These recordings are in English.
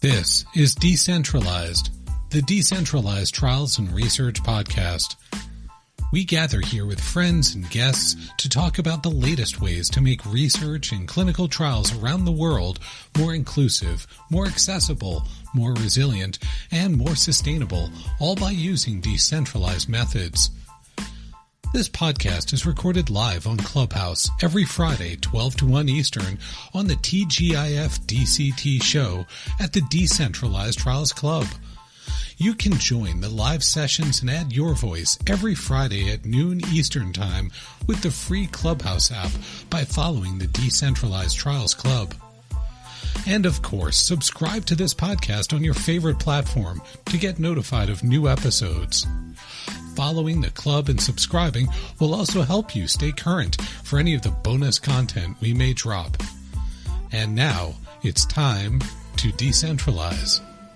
This is Decentralized, the Decentralized Trials and Research Podcast. We gather here with friends and guests to talk about the latest ways to make research and clinical trials around the world more inclusive, more accessible, more resilient, and more sustainable, all by using decentralized methods. This podcast is recorded live on Clubhouse every Friday, 12 to 1 Eastern, on the TGIF DCT show at the Decentralized Trials Club. You can join the live sessions and add your voice every Friday at noon Eastern Time with the free Clubhouse app by following the Decentralized Trials Club. And of course, subscribe to this podcast on your favorite platform to get notified of new episodes. Following the club and subscribing will also help you stay current for any of the bonus content we may drop. And now, it's time to decentralize.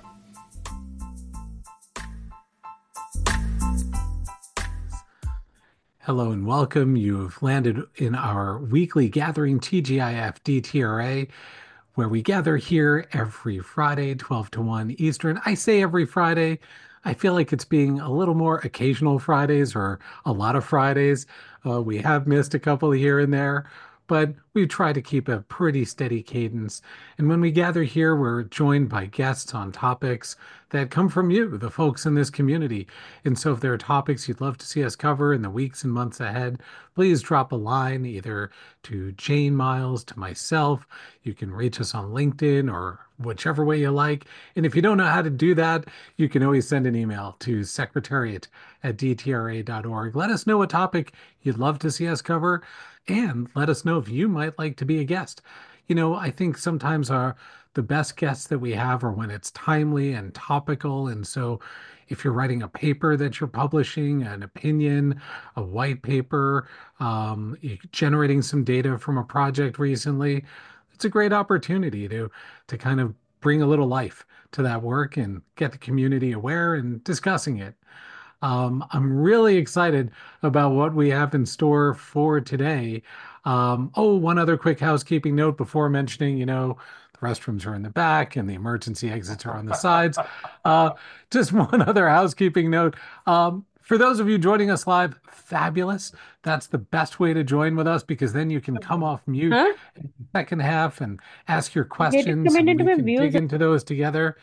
Hello and welcome. You have landed in our weekly gathering, TGIF DTRA, where we gather here every Friday, 12 to 1 Eastern. I say every Friday. I feel like it's being a little more occasional Fridays or a lot of Fridays. We have missed a couple here and there, but we try to keep a pretty steady cadence. And when we gather here, we're joined by guests on topics that come from you, the folks in this community. And so if there are topics you'd love to see us cover in the weeks and months ahead, please drop a line either to Jane Miles, to myself. You can reach us on LinkedIn or whichever way you like. And if you don't know how to do that, you can always send an email to secretariat@dtra.org. Let us know what topic you'd love to see us cover, and let us know if you might like to be a guest. You know, I think sometimes the best guests that we have are when it's timely and topical. And so if you're writing a paper that you're publishing, an opinion, a white paper, generating some data from a project recently, it's a great opportunity to kind of bring a little life to that work and get the community aware and discussing it. I'm really excited about what we have in store for today. One other quick housekeeping note before mentioning, the restrooms are in the back and the emergency exits are on the sides. Just one other housekeeping note. For those of you joining us live, fabulous. That's the best way to join with us because then you can come off mute in the second half and ask your questions and we can dig into those together.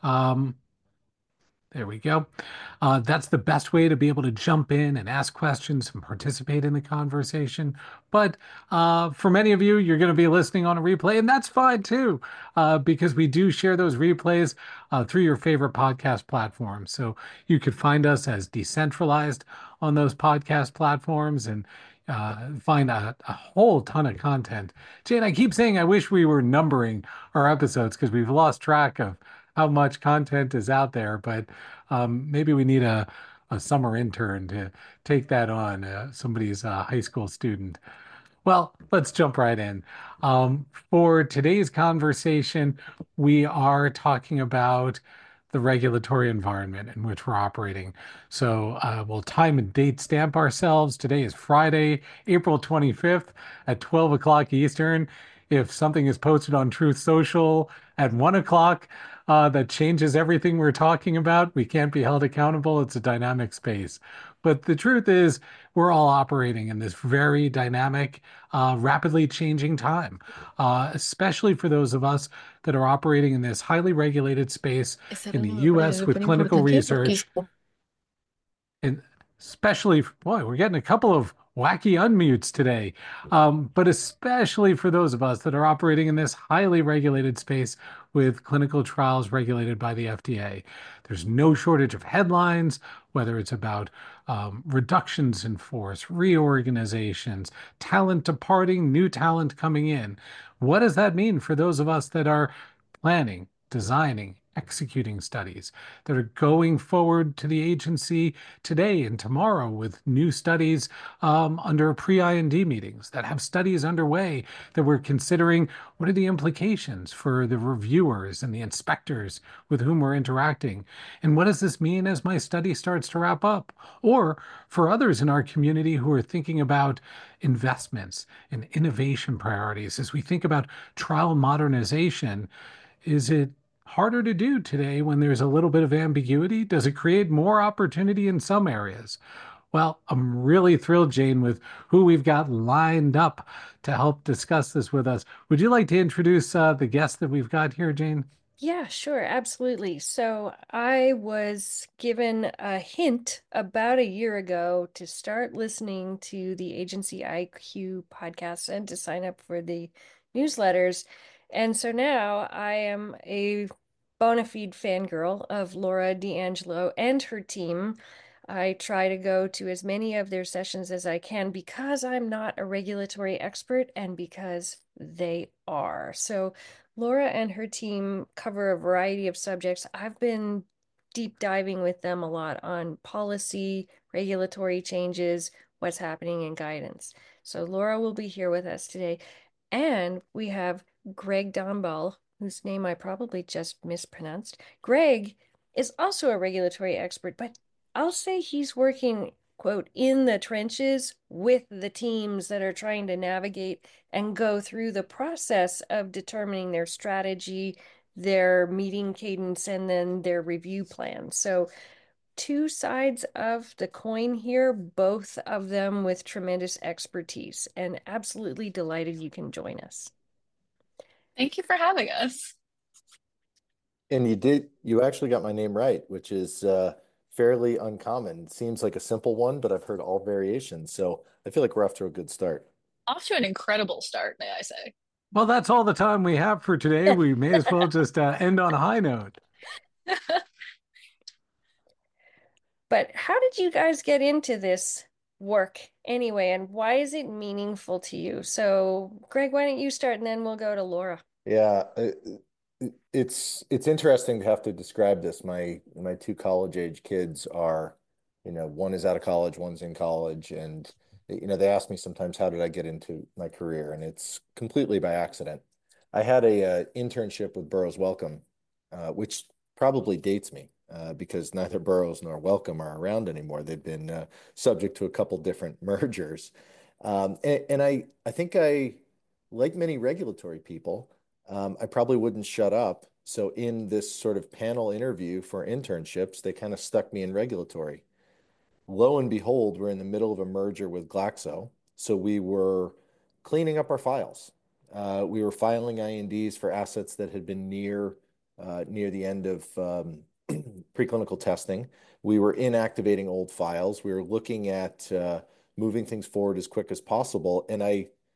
There we go. That's the best way to be able to jump in and ask questions and participate in the conversation. But for many of you, you're going to be listening on a replay, and that's fine too, because we do share those replays through your favorite podcast platforms. So you could find us as Decentralized on those podcast platforms and find a whole ton of content. Jane, I keep saying I wish we were numbering our episodes because we've lost track of how much content is out there, but maybe we need a summer intern to take that on, somebody's high school student. Well, let's jump right in. For today's conversation, we are talking about the regulatory environment in which we're operating. So we'll time and date stamp ourselves. Today is Friday, April 25th at 12 o'clock Eastern. If something is posted on Truth Social at 1 o'clock, that changes everything we're talking about. We can't be held accountable. It's a dynamic space. But the truth is, we're all operating in this very dynamic, rapidly changing time, especially for those of us that are operating in this highly regulated space in the U.S. with clinical research. And especially, boy, we're getting a couple of wacky unmutes today, but especially for those of us that are operating in this highly regulated space with clinical trials regulated by the FDA. There's no shortage of headlines, whether it's about reductions in force, reorganizations, talent departing, new talent coming in. What does that mean for those of us that are planning, designing, executing studies, that are going forward to the agency today and tomorrow with new studies under pre-IND meetings, that have studies underway that we're considering what are the implications for the reviewers and the inspectors with whom we're interacting? And what does this mean as my study starts to wrap up? Or for others in our community who are thinking about investments and innovation priorities, as we think about trial modernization, is it harder to do today when there's a little bit of ambiguity? Does it create more opportunity in some areas? Well, I'm really thrilled, Jane, with who we've got lined up to help discuss this with us. Would you like to introduce the guest that we've got here, Jane? Yeah, sure, absolutely. So I was given a hint about a year ago to start listening to the Agency IQ podcast and to sign up for the newsletters. And so now I am a bona fide fangirl of Laura D'Angelo and her team. I try to go to as many of their sessions as I can because I'm not a regulatory expert and because they are. So Laura and her team cover a variety of subjects. I've been deep diving with them a lot on policy, regulatory changes, what's happening in guidance. So Laura will be here with us today. And we have Greg Dombal, whose name I probably just mispronounced. Greg is also a regulatory expert, but I'll say he's working, quote, in the trenches with the teams that are trying to navigate and go through the process of determining their strategy, their meeting cadence, and then their review plan. So, two sides of the coin here, both of them with tremendous expertise, and absolutely delighted you can join us. Thank you for having us. And you actually got my name right, which is fairly uncommon. It seems like a simple one, but I've heard all variations. So I feel like we're off to a good start. Off to an incredible start, may I say. Well, that's all the time we have for today. We may as well just end on a high note. But how did you guys get into this work anyway, and why is it meaningful to you? So, Greg, why don't you start and then we'll go to Laura. Yeah, it's interesting to have to describe this. My two college age kids are, one is out of college, one's in college, and they ask me sometimes how did I get into my career, and it's completely by accident. I had a internship with Burroughs Wellcome, which probably dates me because neither Burroughs nor Wellcome are around anymore. They've been subject to a couple different mergers, and I think like many regulatory people. I probably wouldn't shut up. So in this sort of panel interview for internships, they kind of stuck me in regulatory. Lo and behold, we're in the middle of a merger with Glaxo. So we were cleaning up our files. We were filing INDs for assets that had been near the end of preclinical testing. We were inactivating old files. We were looking at moving things forward as quick as possible. And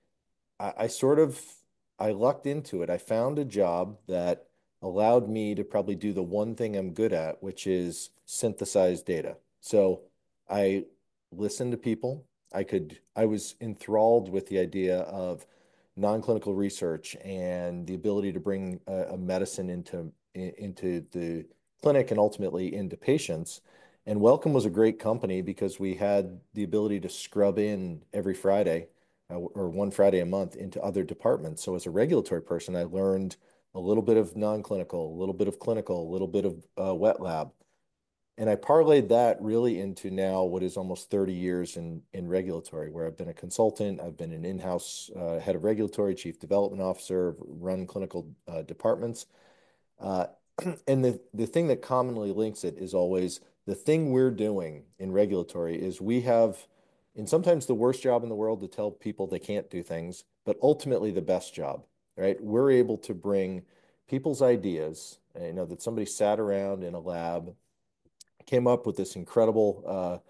I sort of I lucked into it. I found a job that allowed me to probably do the one thing I'm good at, which is synthesize data. So I listened to people. I was enthralled with the idea of non-clinical research and the ability to bring a medicine into the clinic and ultimately into patients. And Wellcome was a great company because we had the ability to scrub in every Friday or one Friday a month into other departments. So as a regulatory person, I learned a little bit of non-clinical, a little bit of clinical, a little bit of wet lab. And I parlayed that really into now what is almost 30 years in regulatory, where I've been a consultant, I've been an in-house head of regulatory, chief development officer, run clinical departments. Uh, and the thing that commonly links it is always the thing we're doing in regulatory is we have, and sometimes the worst job in the world to tell people they can't do things, but ultimately the best job, right? We're able to bring people's ideas, that somebody sat around in a lab, came up with this incredible,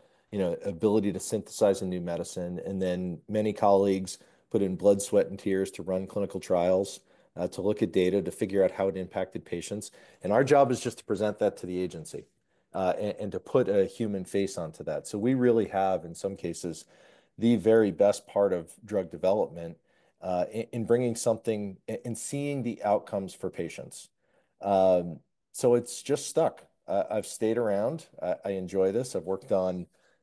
ability to synthesize a new medicine, and then many colleagues put in blood, sweat, and tears to run clinical trials to look at data to figure out how it impacted patients. And our job is just to present that to the agency and to put a human face onto that. So we really have, in some cases, the very best part of drug development in bringing something and seeing the outcomes for patients. So it's just stuck. I've stayed around. I enjoy this. I've worked on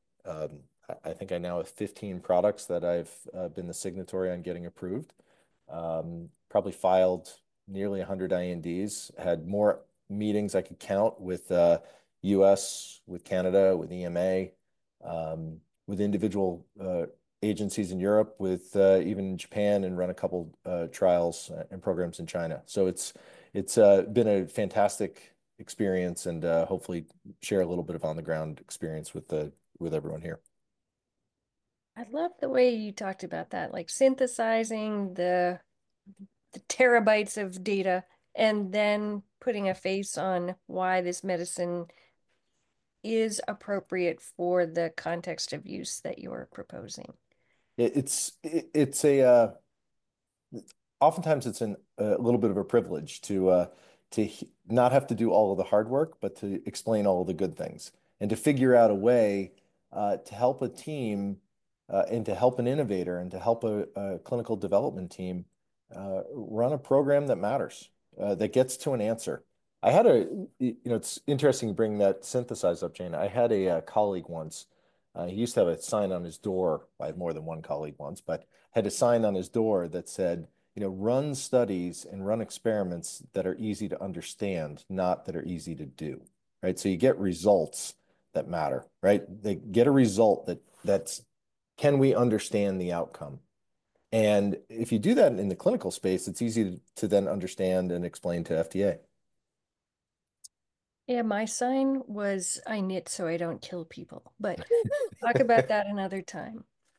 I think I now have 15 products that I've been the signatory on getting approved. Probably filed nearly 100 INDs, had more meetings I could count with US, with Canada, with EMA, with individual agencies in Europe, with even Japan, and run a couple trials and programs in China. So it's been a fantastic experience, and hopefully share a little bit of on the ground experience with everyone here. I love the way you talked about that, like synthesizing the terabytes of data and then putting a face on why this medicine is appropriate for the context of use that you're proposing. It's oftentimes it's a little bit of a privilege to not have to do all of the hard work, but to explain all of the good things and to figure out a way to help a team and to help an innovator and to help a clinical development team run a program that matters, that gets to an answer. It's interesting you bring that synthesize up, Jane. I had a colleague once. He used to have a sign on his door. I had more than one colleague once, but had a sign on his door that said, run studies and run experiments that are easy to understand, not that are easy to do, right? So you get results that matter, right? They get a result that's can we understand the outcome? And if you do that in the clinical space, it's easy to then understand and explain to FDA. Yeah, my sign was I knit so I don't kill people, but talk about that another time.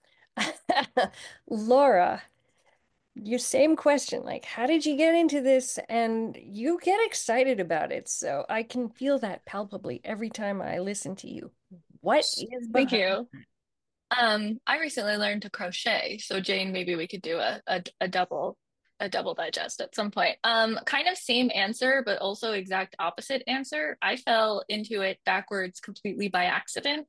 Laura, your same question, like how did you get into this? And you get excited about it, so I can feel that palpably every time I listen to you. What is Thank behind? you. I recently learned to crochet, so Jane, maybe we could do a double digest at some point. Kind of same answer, but also exact opposite answer. I fell into it backwards completely by accident.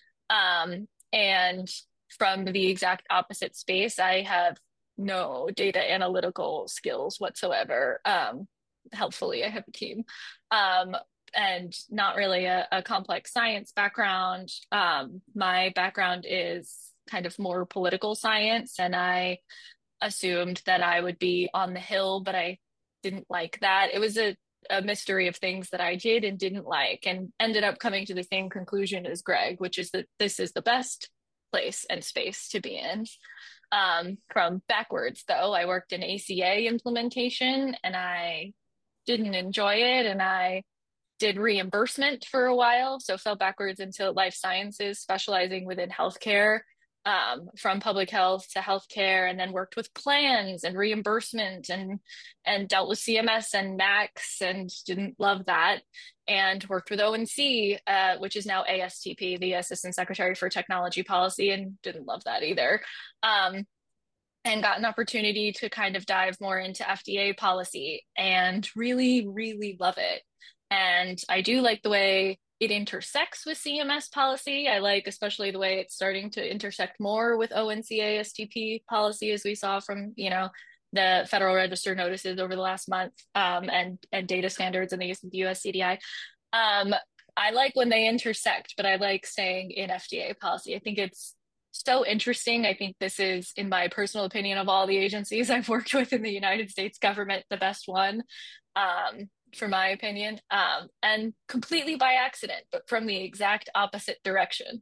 And from the exact opposite space, I have no data analytical skills whatsoever. Helpfully, I have a team. Um, and not really a complex science background. My background is kind of more political science, and I assumed that I would be on the Hill, but I didn't like that. It was a mystery of things that I did and didn't like, and ended up coming to the same conclusion as Greg, which is that this is the best place and space to be in. From backwards, though, I worked in ACA implementation and I didn't enjoy it, and I did reimbursement for a while, so fell backwards into life sciences, specializing within healthcare, from public health to healthcare, and then worked with plans and reimbursement and dealt with CMS and MACs and didn't love that. And worked with ONC, which is now ASTP, the Assistant Secretary for Technology Policy, and didn't love that either. And got an opportunity to kind of dive more into FDA policy and really, really love it. And I do like the way it intersects with CMS policy. I like especially the way it's starting to intersect more with ONCA STP policy, as we saw from, the Federal Register notices over the last month, and data standards and the use of the US CDI. I like when they intersect, but I like staying in FDA policy. I think it's so interesting. I think this is, in my personal opinion, of all the agencies I've worked with in the United States government, the best one, for my opinion, and completely by accident, but from the exact opposite direction.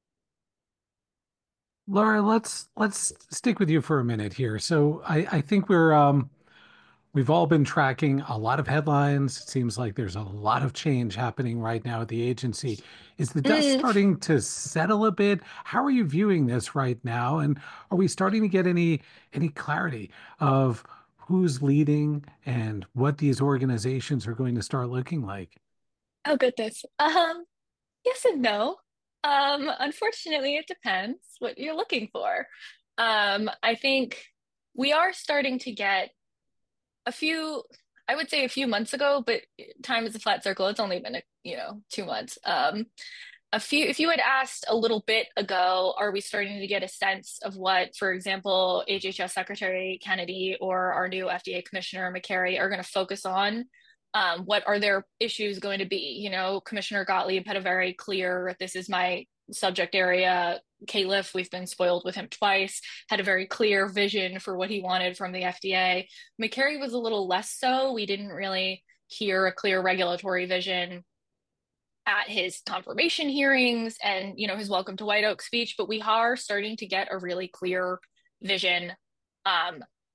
Laura, let's stick with you for a minute here. So I think we've all been tracking a lot of headlines. It seems like there's a lot of change happening right now at the agency. Is the dust Mm. starting to settle a bit? How are you viewing this right now? And are we starting to get any clarity of who's leading and what these organizations are going to start looking like? Oh goodness. Yes and no. Unfortunately, it depends what you're looking for. I think we are starting to get a few, I would say a few months ago, but time is a flat circle. It's only been, 2 months. If you had asked a little bit ago, are we starting to get a sense of what, for example, HHS Secretary Kennedy or our new FDA Commissioner McCary are going to focus on? What are their issues going to be? Commissioner Gottlieb had a very clear, this is my subject area. Califf, we've been spoiled with him twice, had a very clear vision for what he wanted from the FDA. McCary was a little less so. We didn't really hear a clear regulatory vision at his confirmation hearings and his welcome to White Oak speech, but we are starting to get a really clear vision, um,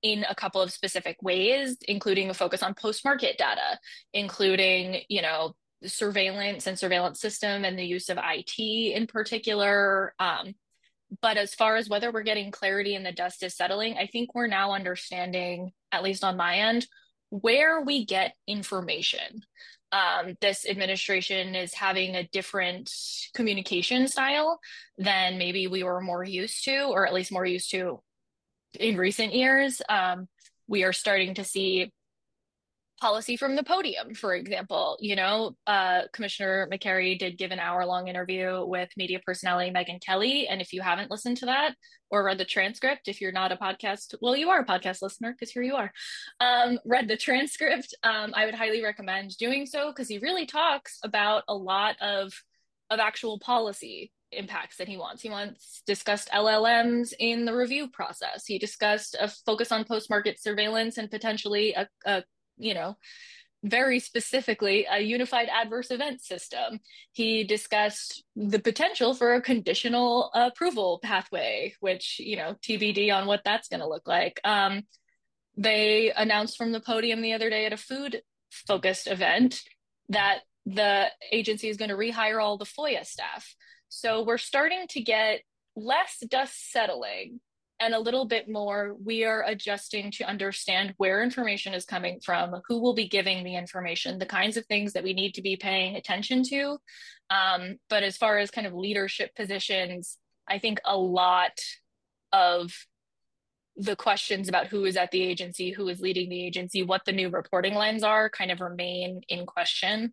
in a couple of specific ways, including a focus on post-market data, including, surveillance and surveillance system and the use of IT in particular. But as far as whether we're getting clarity and the dust is settling, I think we're now understanding, at least on my end, where we get information. This administration is having a different communication style than maybe we were more used to, or at least more used to in recent years. We are starting to see policy from the podium, for example. Commissioner McCary did give an hour-long interview with media personality Megyn Kelly. And if you haven't listened to that or read the transcript, if you're not a podcast, well, you are a podcast listener because here you are, read the transcript, I would highly recommend doing so, because he really talks about a lot of actual policy impacts that he wants. He discussed LLMs in the review process. He discussed a focus on post-market surveillance and potentially a very specifically a unified adverse event system. He discussed the potential for a conditional approval pathway, which, TBD on what that's going to look like. They announced from the podium the other day at a food focused event that the agency is going to rehire all the FOIA staff. So we're starting to get less dust settling and a little bit more, we are adjusting to understand where information is coming from, who will be giving the information, the kinds of things that we need to be paying attention to. But as far as kind of leadership positions, I think a lot of the questions about who is at the agency, who is leading the agency, what the new reporting lines are, kind of remain in question.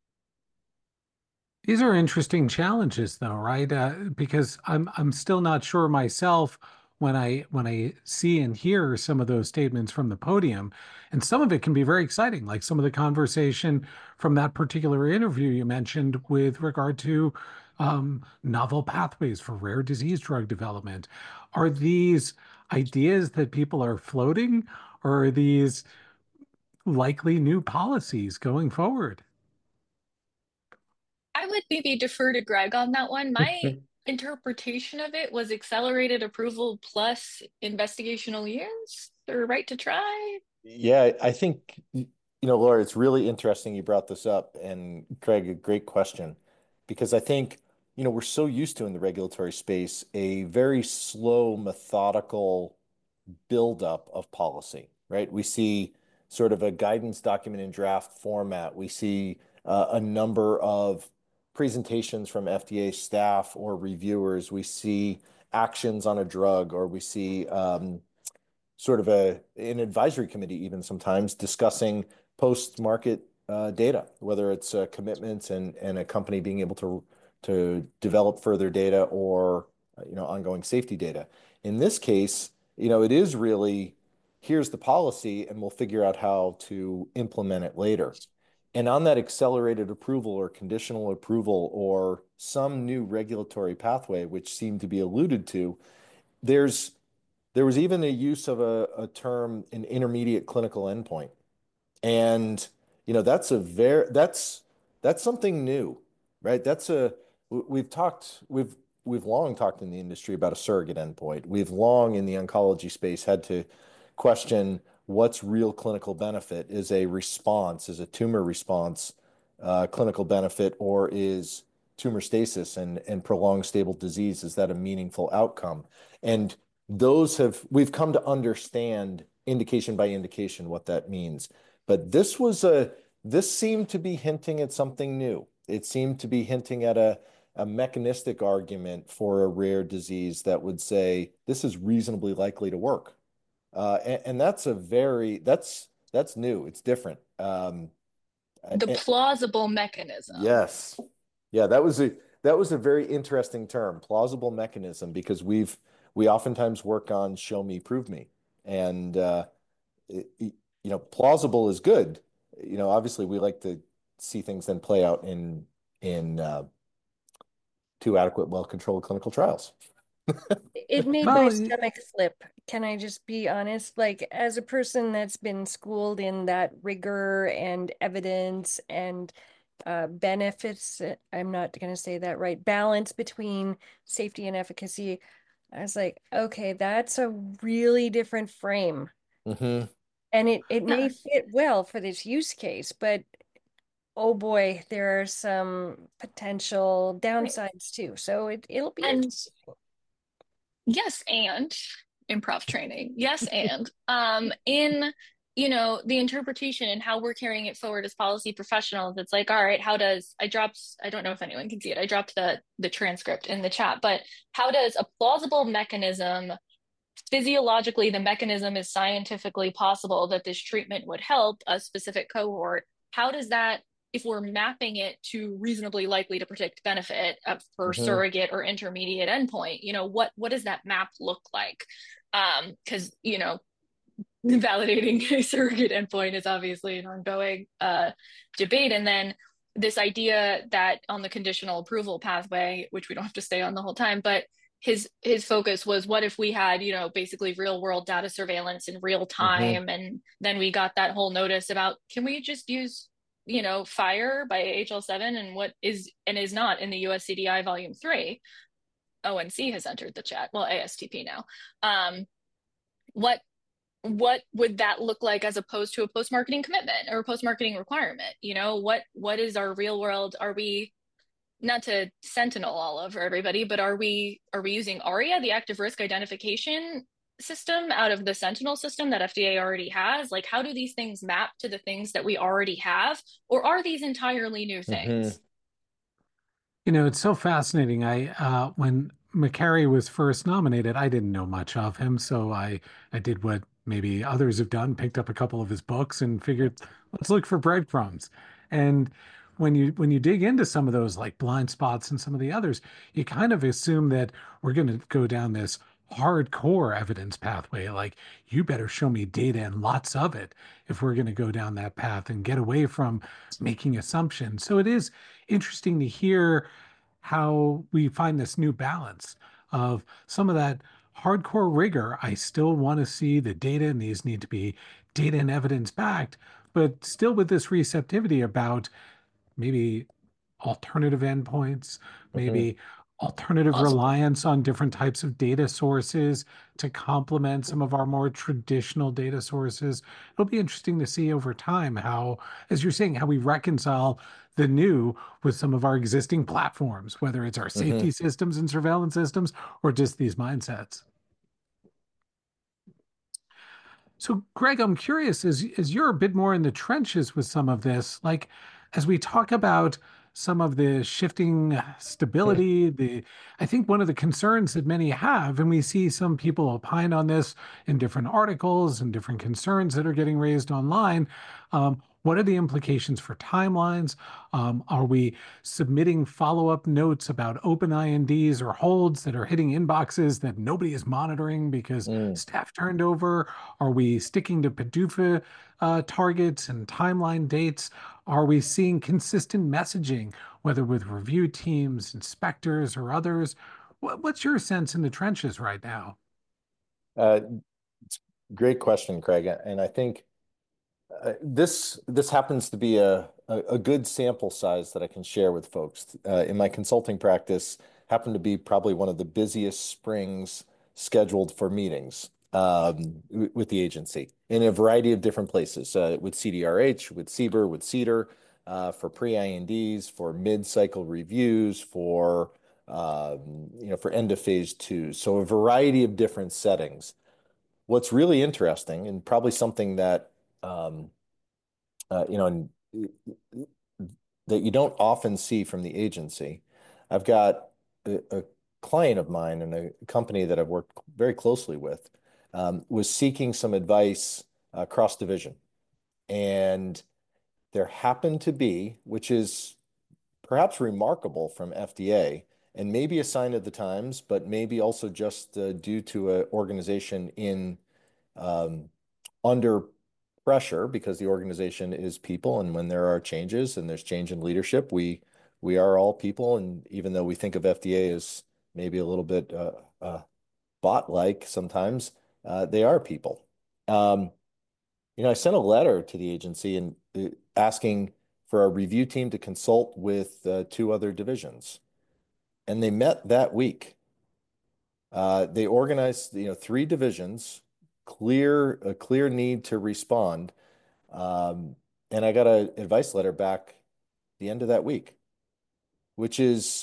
These are interesting challenges, though, right? Because I'm still not sure myself when I see and hear some of those statements from the podium, and some of it can be very exciting, like some of the conversation from that particular interview you mentioned with regard to novel pathways for rare disease drug development. Are these ideas that people are floating, or are these likely new policies going forward? I would maybe defer to Greg on that one. My interpretation of it was accelerated approval plus investigational years or right to try. Yeah, I think, Laura, it's really interesting you brought this up. And Craig, a great question, because I think, we're so used to in the regulatory space a very slow, methodical buildup of policy, right? We see sort of a guidance document in draft format. We see a number of presentations from FDA staff or reviewers. We see actions on a drug, or we see sort of an advisory committee even sometimes discussing post-market data, whether it's commitments and a company being able to develop further data, or ongoing safety data. In this case, it is really, here's the policy and we'll figure out how to implement it later. And on that accelerated approval or conditional approval or some new regulatory pathway, which seemed to be alluded to, there was even a use of a term, an intermediate clinical endpoint. And, that's something new, right? We've long talked in the industry about a surrogate endpoint. We've long in the oncology space had to question what's real clinical benefit. Is a tumor response clinical benefit, or is tumor stasis and prolonged stable disease, is that a meaningful outcome? And we've come to understand indication by indication what that means. But this seemed to be hinting at something new. It seemed to be hinting at a mechanistic argument for a rare disease that would say this is reasonably likely to work. And that's new. It's different. The plausible mechanism. Yes. Yeah, that was a very interesting term, plausible mechanism, because we oftentimes work on show me, prove me. And plausible is good. Obviously we like to see things then play out in two adequate, well-controlled clinical trials. It made my Well, stomach flip. Can I just be honest? Like, as a person that's been schooled in that rigor and evidence and benefits, I'm not going to say that right, balance between safety and efficacy, I was like, okay, that's a really different frame Hmm. And it may Yeah. fit well for this use case, but oh boy, there are some potential Right. downsides too. So it'll be And interesting. yes, and improv training. Yes, and in the interpretation and how we're carrying it forward as policy professionals, it's like, all right, how does I don't know if anyone can see it. I dropped the transcript in the chat, but how does a plausible mechanism, physiologically, the mechanism is scientifically possible that this treatment would help a specific cohort? How does that, if we're mapping it to reasonably likely to predict benefit for Hmm. surrogate or intermediate endpoint, what does that map look like? Because validating a surrogate endpoint is obviously an ongoing debate. And then this idea that on the conditional approval pathway, which we don't have to stay on the whole time, but his focus was, what if we had, basically real world data surveillance in real Hmm. time, and then we got that whole notice about, can we just use FHIR by HL7 and what is and is not in the US CDI volume 3. ONC has entered the chat. Well, ASTP now. What what would that look like as opposed to a post-marketing commitment or a post-marketing requirement? What is our real world? Are we, not to sentinel all over everybody, but are we using ARIA, the active risk identification system, out of the Sentinel system that FDA already has? Like, how do these things map to the things that we already have, or are these entirely new Hmm. things? It's so fascinating. When McCary was first nominated, I didn't know much of him, so I did what maybe others have done, picked up a couple of his books and figured, let's look for breadcrumbs. And when you dig into some of those like blind spots and some of the others, you kind of assume that we're going to go down this hardcore evidence pathway. Like, you better show me data and lots of it if we're going to go down that path and get away from making assumptions. So it is interesting to hear how we find this new balance of some of that hardcore rigor. I still want to see the data, and these need to be data and evidence backed, but still with this receptivity about maybe alternative endpoints, Hmm. maybe alternative Plausible. reliance on different types of data sources to complement some of our more traditional data sources. It'll be interesting to see over time how, as you're saying, how we reconcile the new with some of our existing platforms, whether it's our Hmm. safety systems and surveillance systems or just these mindsets. So, Greg, I'm curious, as you're a bit more in the trenches with some of this, like as we talk about some of the shifting stability, I think one of the concerns that many have, and we see some people opine on this in different articles and different concerns that are getting raised online. What are the implications for timelines? Are we submitting follow-up notes about open INDs or holds that are hitting inboxes that nobody is monitoring because Mm. staff turned over? Are we sticking to PDUFA targets and timeline dates? Are we seeing consistent messaging, whether with review teams, inspectors, or others? What's your sense in the trenches right now? Uh, it's a great question, Craig. And I think this happens to be a good sample size that I can share with folks. In my consulting practice, happened to be probably one of the busiest springs scheduled for meetings with the agency in a variety of different places, with CDRH, with CBER, with CDER, for pre-INDs, for mid-cycle reviews, for end of phase two. So a variety of different settings. What's really interesting, and probably something that um, and that you don't often see from the agency. I've got a client of mine and a company that I've worked very closely with, was seeking some advice across division. And there happened to be, which is perhaps remarkable from FDA, and maybe a sign of the times, but maybe also just due to an organization in um, under pressure because the organization is people, and when there are changes and there's change in leadership, we are all people, and even though we think of FDA as maybe a little bit bot-like sometimes, they are people. Um, I sent a letter to the agency and asking for a review team to consult with two other divisions, and they met that week. They organized, three divisions a clear need to respond. Um, and I got an advice letter back the end of that week, which is,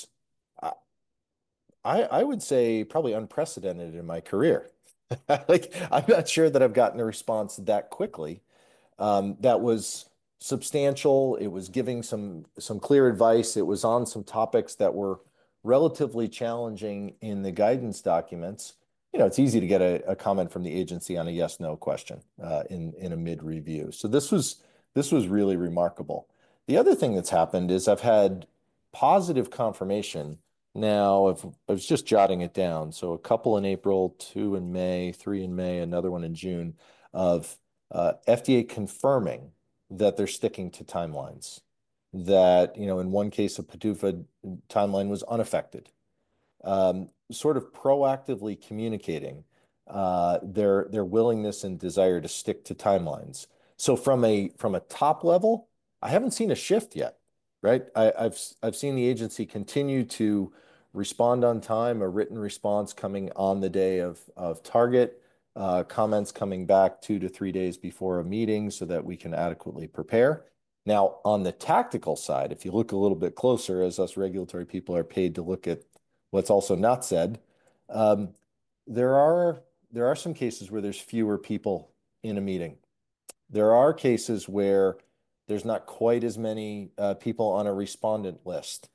I would say probably unprecedented in my career. Like, I'm not sure that I've gotten a response that quickly. That was substantial. It was giving some clear advice. It was on some topics that were relatively challenging in the guidance documents. It's easy to get a comment from the agency on a yes/no question in a mid-review. So this was really remarkable. The other thing that's happened is I've had positive confirmation. Now, if I was just jotting it down, so a couple in April, two in May, three in May, another one in June, of FDA confirming that they're sticking to timelines. That, in one case, a PDUFA timeline was unaffected. Sort of proactively communicating their willingness and desire to stick to timelines. So from a top level, I haven't seen a shift yet, right? I've seen the agency continue to respond on time, a written response coming on the day of target, comments coming back 2 to 3 days before a meeting so that we can adequately prepare. Now, on the tactical side, if you look a little bit closer, as us regulatory people are paid to look at what's also not said, um, there are some cases where there's fewer people in a meeting. There are cases where there's not quite as many people on a respondent list.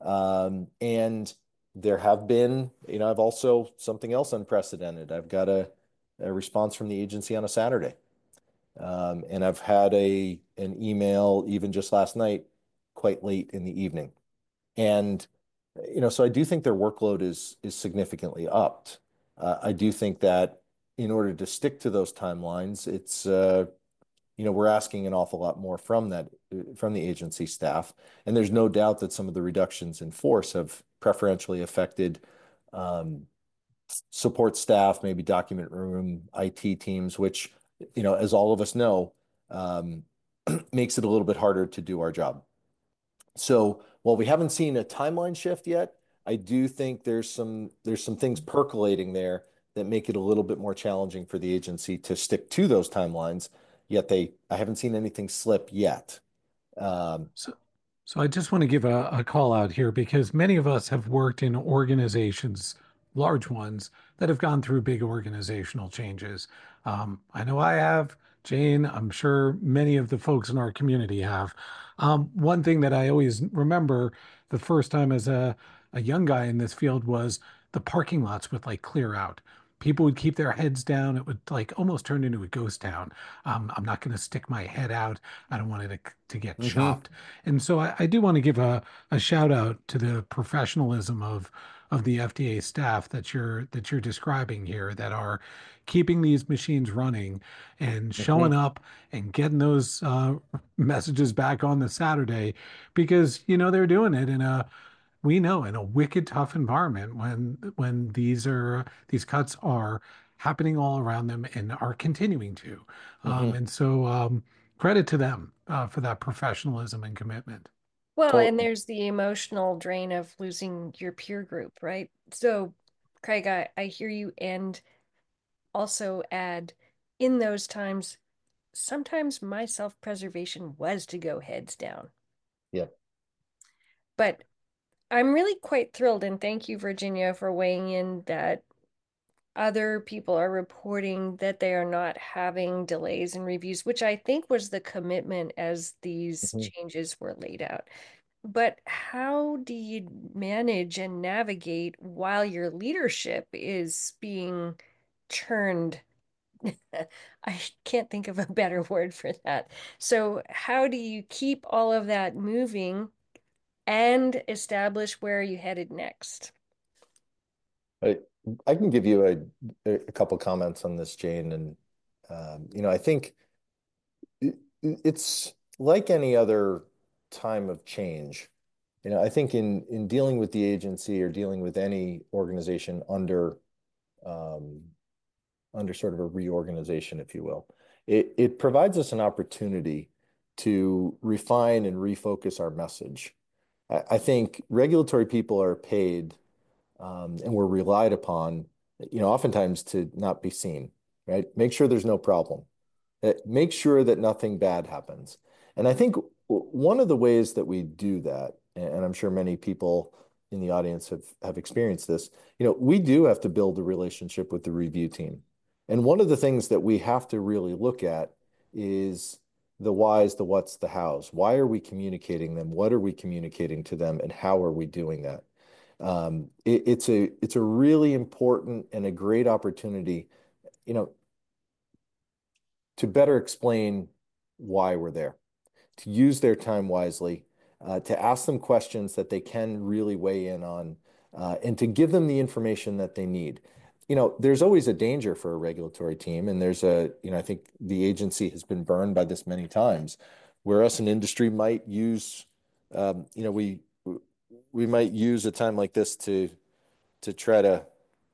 And there have been, I've also something else unprecedented. I've got a response from the agency on a Saturday. And I've had an email even just last night, quite late in the evening. And so I do think their workload is significantly upped. I do think that in order to stick to those timelines, it's we're asking an awful lot more from the agency staff, and there's no doubt that some of the reductions in force have preferentially affected support staff, maybe document room, IT teams, which as all of us know, um, makes it a little bit harder to do our job. So while we haven't seen a timeline shift yet, I do think there's some things percolating there that make it a little bit more challenging for the agency to stick to those timelines. Yet I haven't seen anything slip yet. Um, So, so I just want to give a call out here because many of us have worked in organizations, large ones, that have gone through big organizational changes. I know I have, Jane, I'm sure many of the folks in our community have. One thing that I always remember the first time as a young guy in this field was the parking lots would like clear out. People would keep their heads down. It would like almost turn into a ghost town. I'm not going to stick my head out. I don't want it to get mhm, chopped. And so I do want to give a shout out to the professionalism of the FDA staff that you're describing here that are keeping these machines running and showing mhm, up and getting those messages back on the Saturday because they're doing it in a we know in a wicked tough environment when these cuts are happening all around them and are continuing to. mhm. And so credit to them for that professionalism and commitment. Well, and To- there's the emotional drain of losing your peer group, right? So, Craig, I hear you, and also add in those times, sometimes my self-preservation was to go heads down. yeah. But I'm really quite thrilled, and thank you, Virginia, for weighing in that other people are reporting that they are not having delays in reviews, which I think was the commitment as these Mhm, changes were laid out. But how do you manage and navigate while your leadership is being churned? I can't think of a better word for that. So, how do you keep all of that moving and establish where you headed next? I I can give you a couple comments on this, Jane, and I think it's like any other time of change. I think in dealing with the agency or dealing with any organization um, under sort of a reorganization, if you will, it provides us an opportunity to refine and refocus our message. I think regulatory people are paid and we're relied upon, oftentimes to not be seen. right? Make sure there's no problem. Make sure that nothing bad happens. And I think one of the ways that we do that, and I'm sure many people in the audience have experienced this, we do have to build a relationship with the review team. And one of the things that we have to really look at is the whys, the whats, the hows. Why are we communicating them? What are we communicating to them? And how are we doing that? It's a really important and a great opportunity, you know, to better explain why we're there, to use their time wisely, to ask them questions that they can really weigh in on, and to give them the information that they need. There's always a danger for a regulatory team, and I think the agency has been burned by this many times, where us in industry might use, we might use a time like this to try to,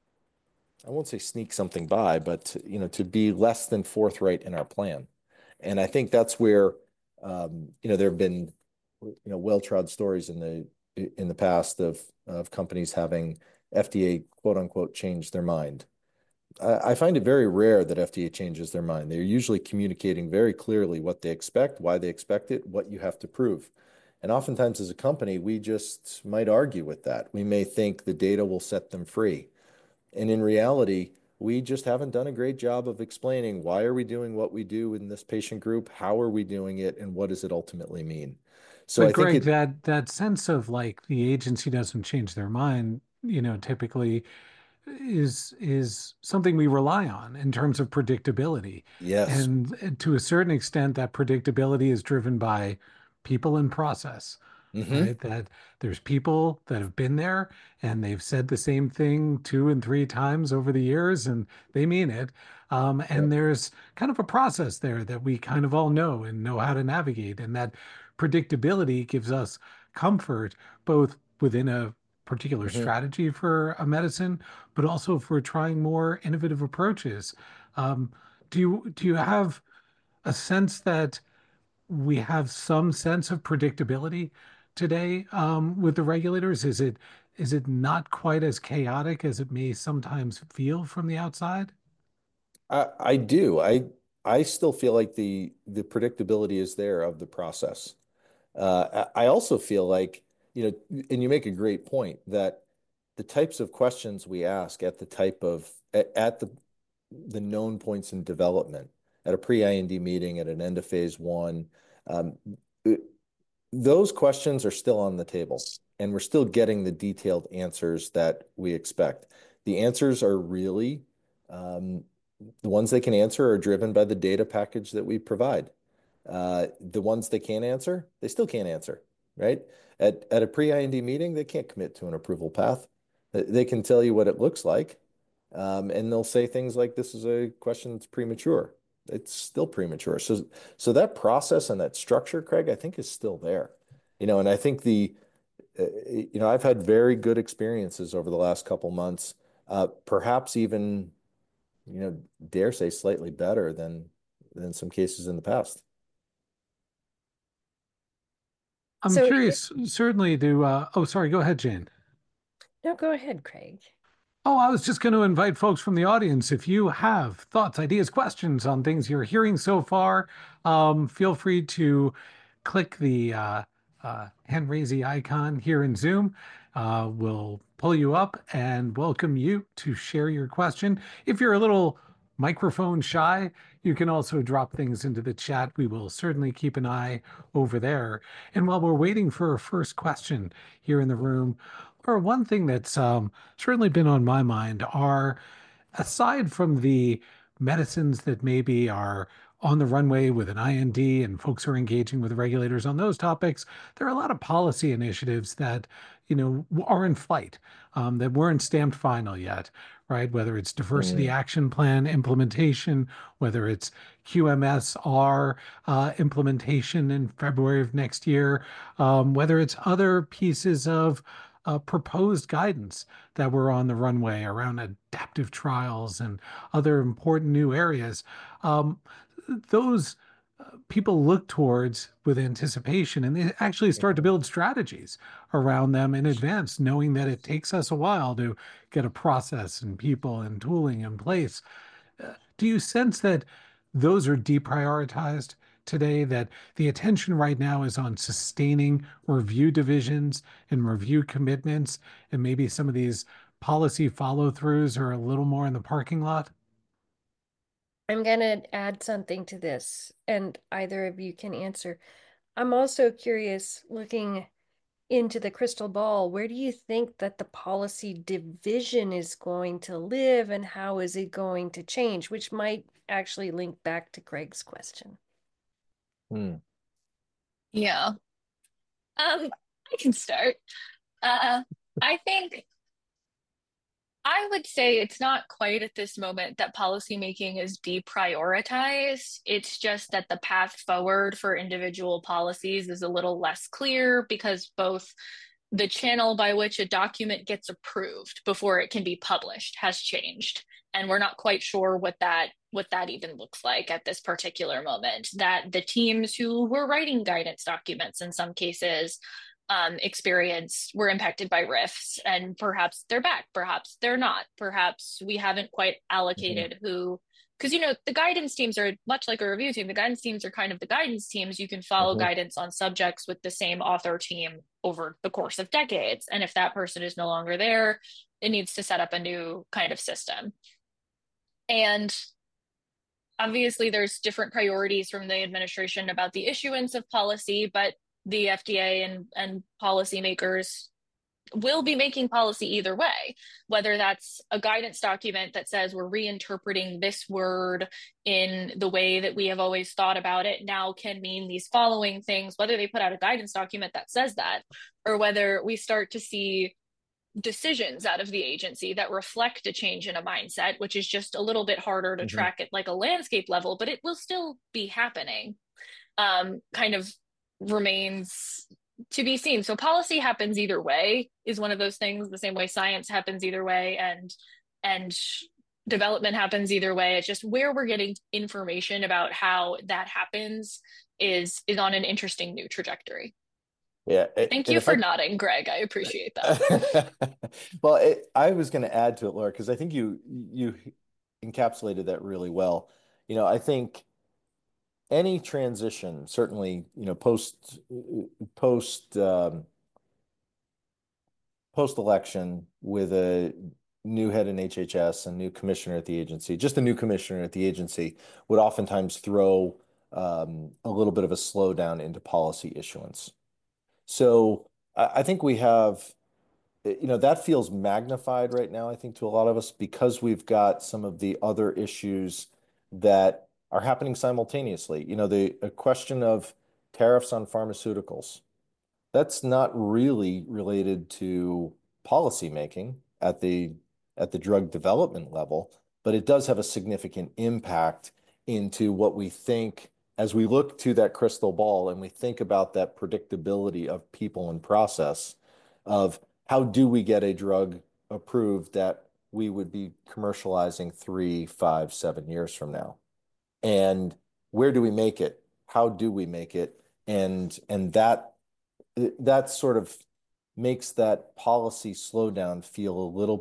I won't say sneak something by, but to be less than forthright in our plan. And I think that's where there have been well-trod stories in the past of companies having FDA quote unquote change their mind. I find it very rare that FDA changes their mind. They're usually communicating very clearly what they expect, why they expect it, what you have to prove. And oftentimes as a company, we just might argue with that. We may think the data will set them free. And in reality, we just haven't done a great job of explaining why are we doing what we do in this patient group, how are we doing it, and what does it ultimately mean? So But I think Greg, it, that sense of like the agency doesn't change their mind, typically is something we rely on in terms of predictability. yes. And to a certain extent, that predictability is driven by people and process, Hmm. right? That there's people that have been there and they've said the same thing 2 and 3 times over the years and they mean it. And Yep. there's kind of a process there that we kind of all know and know how to navigate. And that predictability gives us comfort both within a particular Hmm. strategy for a medicine, but also if we're trying more innovative approaches. Um, do you have a sense that we have some sense of predictability today with the regulators? Is it not quite as chaotic as it may sometimes feel from the outside? I do. I still feel like the predictability is there of the process. I also feel like, and you make a great point that the types of questions we ask at the known points in development, at a pre-IND meeting, at an end of phase one, um, those questions are still on the table, and we're still getting the detailed answers that we expect. The answers are really um, the ones they can answer are driven by the data package that we provide. The ones they can't answer, they still can't answer, right? At a pre-IND meeting, they can't commit to an approval path. They can tell you what it looks like, and they'll say things like, "This is a question that's premature." It's still premature. So that process and that structure, Craig, I think is still there. And I think I've had very good experiences over the last couple months, perhaps even, dare say slightly better than some cases in the past. I'm So, curious, certainly to, oh, sorry, go ahead, Jane. no, go ahead, Craig. Oh, I was just going to invite folks from the audience. If you have thoughts, ideas, questions on things you're hearing so far, feel free to click the hand raising icon here in Zoom. We'll pull you up and welcome you to share your question. If you're a little microphone shy, you can also drop things into the chat. We will certainly keep an eye over there. And while we're waiting for our first question here in the room, or one thing that's certainly been on my mind are, aside from the medicines that maybe are on the runway with an IND and folks who are engaging with regulators on those topics, there are a lot of policy initiatives that, are in flight that weren't stamped final yet, right? Whether it's diversity Mm, action plan implementation, whether it's QMSR implementation in February of next year, whether it's other pieces of proposed guidance that were on the runway around adaptive trials and other important new areas. Um, those people look towards with anticipation and they actually start to mhm. build strategies around them in advance, knowing that it takes us a while to get a process and people and tooling in place. Do you sense that those are deprioritized today, that the attention right now is on sustaining review divisions and review commitments, and maybe some of these policy follow-throughs are a little more in the parking lot? I'm going to add something to this, and either of you can answer. I'm also curious, looking into the crystal ball, where do you think that the policy division is going to live and how is it going to change, which might actually link back to Greg's question. Hmm. Yeah. I can start. Uh, I think I would say it's not quite at this moment that policymaking is deprioritized. It's just that the path forward for individual policies is a little less clear because both the channel by which a document gets approved before it can be published has changed. And we're not quite sure what that even looks like at this particular moment. That the teams who were writing guidance documents in some cases were impacted by rifts, and perhaps they're back, perhaps they're not, perhaps we haven't quite Mhm. allocated who, because the guidance teams are much like a review team. The guidance teams are kind of the guidance teams. You can follow Mhm. guidance on subjects with the same author team over the course of decades, and if that person is no longer there, it needs to set up a new kind of system. And obviously there's different priorities from the administration about the issuance of policy, but the FDA and policymakers will be making policy either way, whether that's a guidance document that says we're reinterpreting this word in the way that we have always thought about it now can mean these following things, whether they put out a guidance document that says that, or whether we start to see decisions out of the agency that reflect a change in a mindset, which is just a little bit harder to Mhm. track at like a landscape level, but it will still be happening. Kind of remains to be seen. So policy happens either way is one of those things, the same way science happens either way, and development happens either way. It's just where we're getting information about how that happens is on an interesting new trajectory. Yeah, Thank and you if for I nodding, Greg. I appreciate that. well, I was going to add to it, Laura, because I think you encapsulated that really well. I think any transition, certainly, post post election with a new head in HHS, a new commissioner at the agency, just a new commissioner at the agency would oftentimes throw a little bit of a slowdown into policy issuance. So I think we have that feels magnified right now, I think, to a lot of us because we've got some of the other issues that are happening simultaneously. The a question of tariffs on pharmaceuticals. That's not really related to policymaking at the drug development level, but it does have a significant impact into what we think as we look to that crystal ball and we think about that predictability of people and process of how do we get a drug approved that we would be commercializing 3, 5, 7 years from now? And where do we make it? How do we make it? And that sort of makes that policy slowdown feel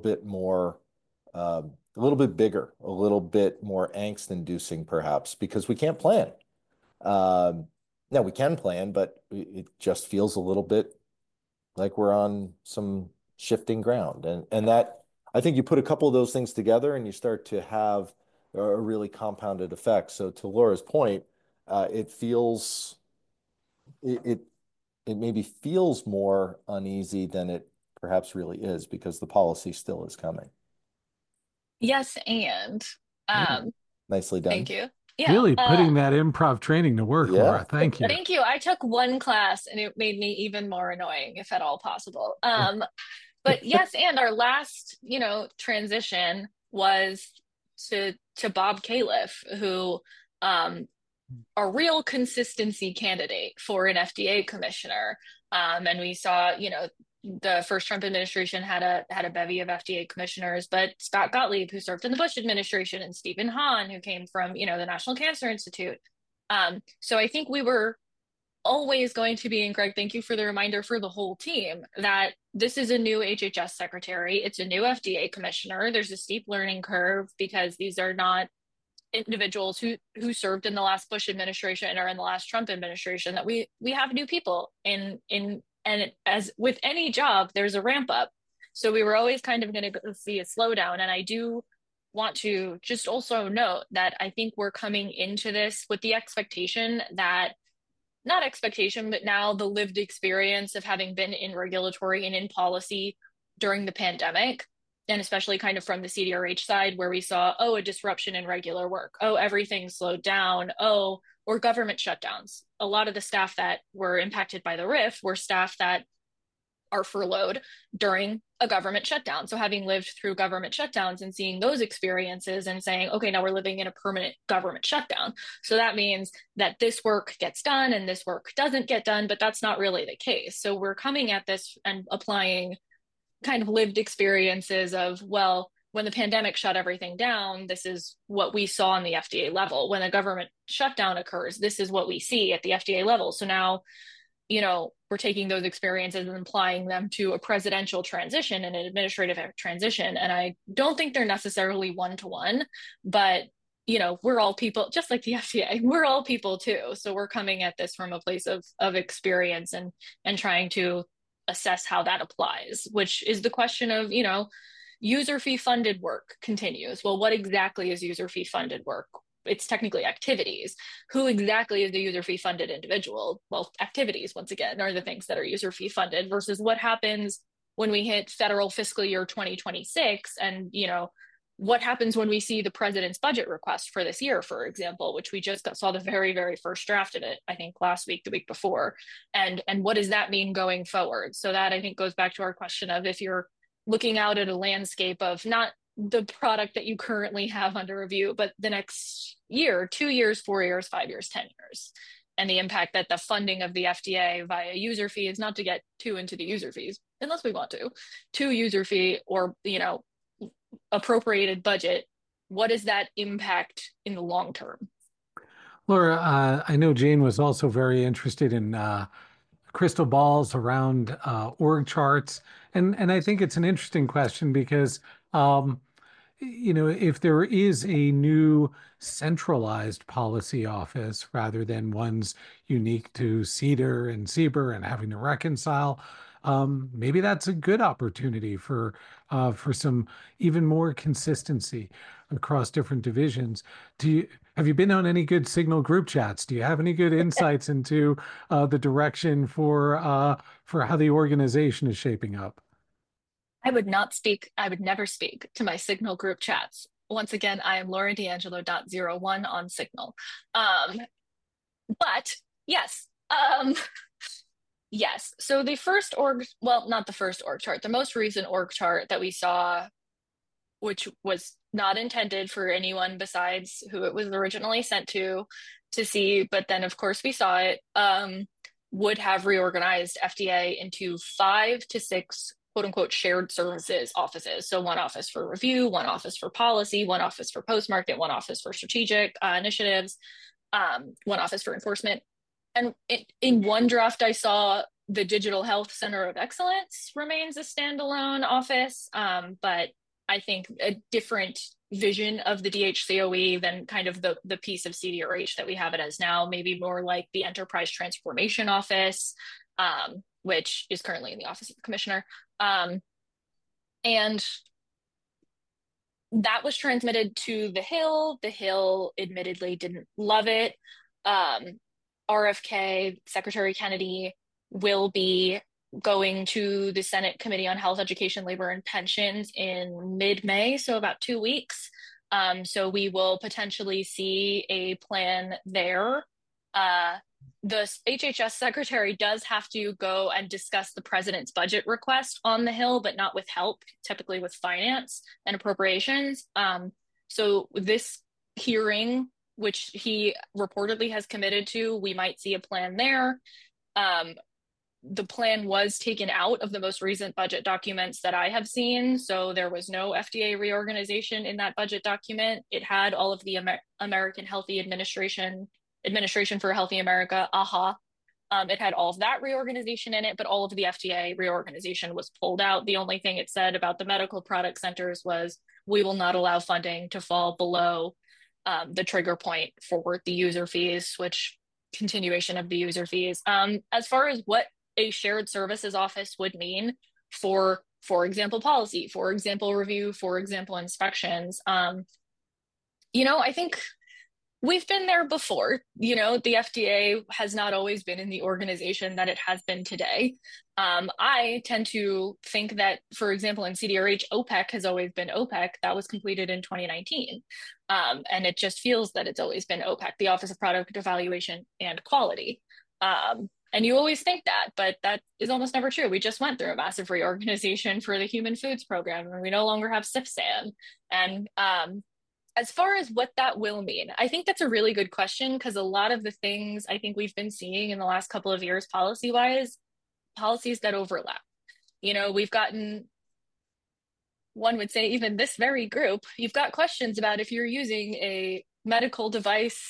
a little bit bigger, a little bit more angst-inducing, perhaps, because we can't plan. Um, Now we can plan, but it just feels a little bit like we're on some shifting ground, and that I think you put a couple of those things together, and you start to have a really compounded effect. So to Laura's point, it feels it it maybe feels more uneasy than it perhaps really is because the policy still is coming. Yes, and Mm, um, nicely thank done. you. Yeah. Really putting that improv training to work, Laura. Yeah. Thank you. Thank you. I took one class and it made me even more annoying, if at all possible. But yes, and our last, transition was to Bob Califf, who um a real consistency candidate for an FDA commissioner. And we saw, the first Trump administration had a bevy of FDA commissioners, but Scott Gottlieb, who served in the Bush administration, and Stephen Hahn, who came from, the National Cancer Institute. So I think we were always going to be, and Greg, thank you for the reminder for the whole team, that this is a new HHS secretary. It's a new FDA commissioner. There's a steep learning curve because these are not individuals who served in the last Bush administration or in the last Trump administration, that we have new people and as with any job, there's a ramp up. So we were always kind of going to see a slowdown. And I do want to just also note that I think we're coming into this with the expectation that, not expectation, but now the lived experience of having been in regulatory and in policy during the pandemic, and especially kind of from the CDRH side, where we saw, oh, a disruption in regular work, oh, everything slowed down, oh, or government shutdowns. A lot of the staff that were impacted by the RIF were staff that are furloughed during a government shutdown. So having lived through government shutdowns and seeing those experiences and saying, okay, now we're living in a permanent government shutdown. So that means that this work gets done and this work doesn't get done, but that's not really the case. So we're coming at this and applying kind of lived experiences of, well, when the pandemic shut everything down, this is what we saw on the FDA level. When a government shutdown occurs, this is what we see at the FDA level. So now, we're taking those experiences and applying them to a presidential transition and an administrative transition. And I don't think they're necessarily one-to-one, but we're all people, just like the FDA, we're all people too. So we're coming at this from a place of experience and trying to assess how that applies, which is the question of, user fee funded work continues. Well, what exactly is user fee funded work? It's technically activities. Who exactly is the user fee funded individual? Well, activities, once again, are the things that are user fee funded versus what happens when we hit federal fiscal year 2026 and, what happens when we see the president's budget request for this year, for example, which we just saw the very, very first draft of it, I think last week, the week before. And what does that mean going forward? So that, I think, goes back to our question of, if you're looking out at a landscape of not the product that you currently have under review, but the next year, 2 years, 4 years, 5 years, 10 years, and the impact that the funding of the FDA via user fee is, not to get too into the user fees, unless we want to user fee or, appropriated budget, what is that impact in the long term? Laura, I know Jane was also very interested in crystal balls around org charts. And I think it's an interesting question because, if there is a new centralized policy office rather than ones unique to CDER and CBER and having to reconcile, maybe that's a good opportunity for some even more consistency across different divisions. Have you been on any good Signal group chats? Do you have any good insights into the direction for how the organization is shaping up? I would never speak to my Signal group chats. Once again, I am Laura D'Angelo.01 on Signal. But yes, yes. So the first not the first org chart, the most recent org chart that we saw, which was not intended for anyone besides who it was originally sent to see, but then of course we saw it, would have reorganized FDA into 5 to 6 quote unquote shared services offices. So one office for review, one office for policy, one office for post-market, one office for strategic initiatives, one office for enforcement. And in one draft, I saw the Digital Health Center of Excellence remains a standalone office, but I think a different vision of the DHCOE than kind of the piece of CDRH that we have it as now, maybe more like the Enterprise Transformation Office, which is currently in the Office of the Commissioner. And that was transmitted to the Hill. The Hill admittedly didn't love it. RFK, Secretary Kennedy, will be going to the Senate Committee on Health, Education, Labor, and Pensions in mid-May, so about 2 weeks. So we will potentially see a plan there. The HHS secretary does have to go and discuss the president's budget request on the Hill, but not with help, typically with finance and appropriations. So this hearing, which he reportedly has committed to, we might see a plan there. The plan was taken out of the most recent budget documents that I have seen. So there was no FDA reorganization in that budget document. It had all of the American Healthy Administration for a Healthy America, AHA. It had all of that reorganization in it, but all of the FDA reorganization was pulled out. The only thing it said about the medical product centers was, we will not allow funding to fall below the trigger point for the user fees, which continuation of the user fees. As far as what a shared services office would mean for example, policy, for example, review, for example, inspections, I think we've been there before. The FDA has not always been in the organization that it has been today. I tend to think that, for example, in CDRH, OPEC has always been OPEC. That was completed in 2019. And it just feels that it's always been OPEC, the Office of Product Evaluation and Quality. And you always think that, but that is almost never true. We just went through a massive reorganization for the Human Foods Program, and we no longer have CFSAN. And as far as what that will mean, I think that's a really good question, because a lot of the things I think we've been seeing in the last couple of years, policy-wise, policies that overlap. We've gotten, one would say, even this very group, you've got questions about if you're using a medical device,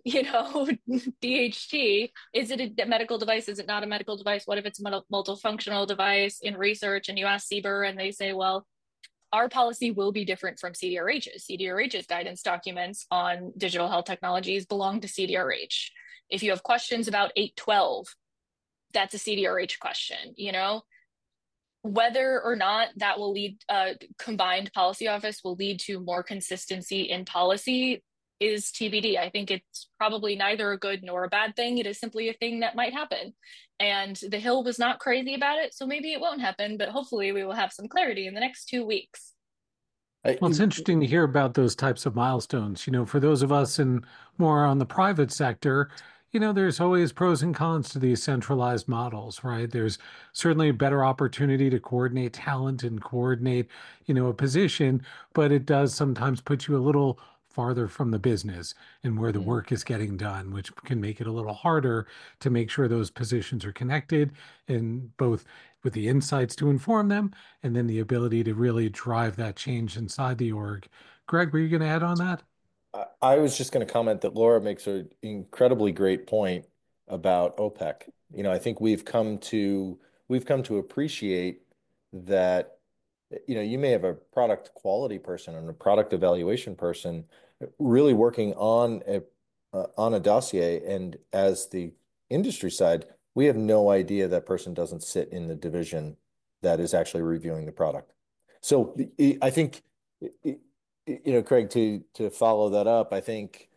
DHT, is it a medical device? Is it not a medical device? What if it's a multifunctional device in research? And you ask CBER and they say, well, our policy will be different from CDRH's. CDRH's guidance documents on digital health technologies belong to CDRH. If you have questions about 812, that's a CDRH question, Whether or not that will lead, combined policy office will lead to more consistency in policy is TBD. I think it's probably neither a good nor a bad thing. It is simply a thing that might happen. And the Hill was not crazy about it, so maybe it won't happen, but hopefully we will have some clarity in the next 2 weeks. Well, it's interesting to hear about those types of milestones. For those of us in more on the private sector, there's always pros and cons to these centralized models, right? There's certainly a better opportunity to coordinate talent and coordinate, a position, but it does sometimes put you a little farther from the business and where the work is getting done, which can make it a little harder to make sure those positions are connected, and both with the insights to inform them and then the ability to really drive that change inside the org. Greg, were you going to add on that? I was just going to comment that Laura makes an incredibly great point about OPEC. I think we've come to appreciate that, you may have a product quality person and a product evaluation person really working on a dossier, and as the industry side, we have no idea that person doesn't sit in the division that is actually reviewing the product. So I think, Craig, to follow that up, I think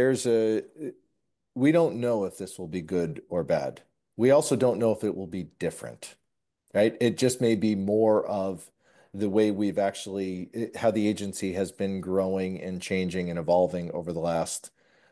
we don't know if this will be good or bad. We also don't know if it will be different, right? It just may be more of the way how the agency has been growing and changing and evolving over the last